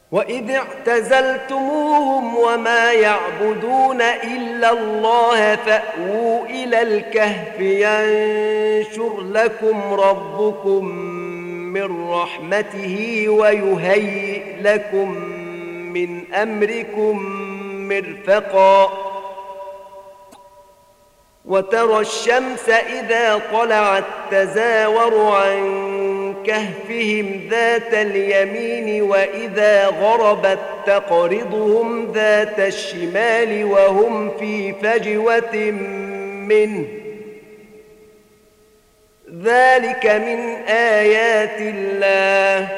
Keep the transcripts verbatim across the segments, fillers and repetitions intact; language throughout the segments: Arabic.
وإذ اعتزلتموهم وما يعبدون إلا الله فأووا إلى الكهف ينشر لكم ربكم من رحمته ويهيئ لكم من أمركم مرفقا وترى الشمس إذا طلعت تزاور عن كهفهم ذات اليمين وإذا غربت تقرضهم ذات الشمال وهم في فجوة منه ذلك من آيات الله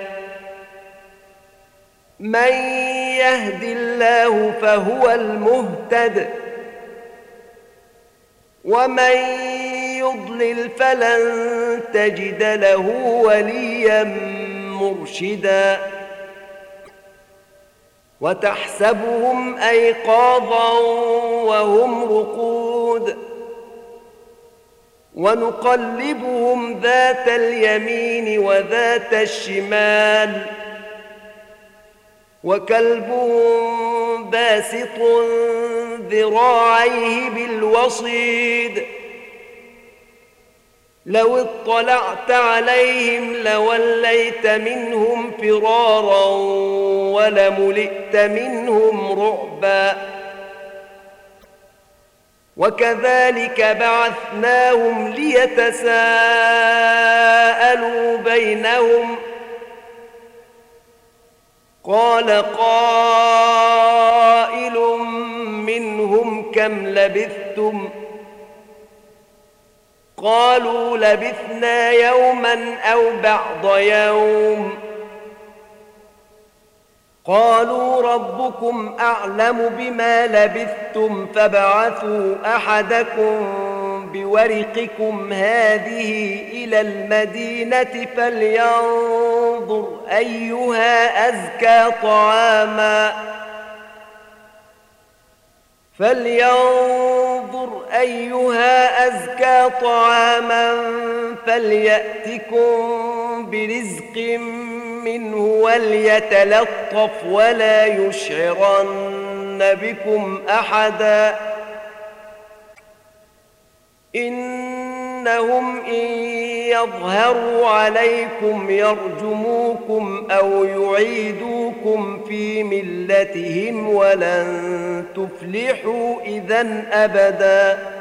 من يهد الله فهو المهتد ومن يضلل فلن تجد له وليا مرشدا وتحسبهم أيقاظا وهم رقود ونقلبهم ذات اليمين وذات الشمال وكلبهم باسط ذراعيه بالوصيد لو اطلعت عليهم لوليت منهم فرارا ولملئت منهم رعبا وكذلك بعثناهم ليتساءلوا بينهم قال قائل منهم كم لبثتم قالوا لبثنا يوما أو بعض يوم قالوا ربكم أعلم بما لبثتم فابعثوا أحدكم بورقكم هذه إلى المدينة فلينظر أيها أزكى طعاما فلينظر أيها أزكى طعاما فليأتكم برزق منه وليتلطف ولا يشعرن بكم أحدا إنهم إن يظهروا عليكم يرجموكم أو يعيدوكم في ملتهم ولن تفلحوا إذن أبدا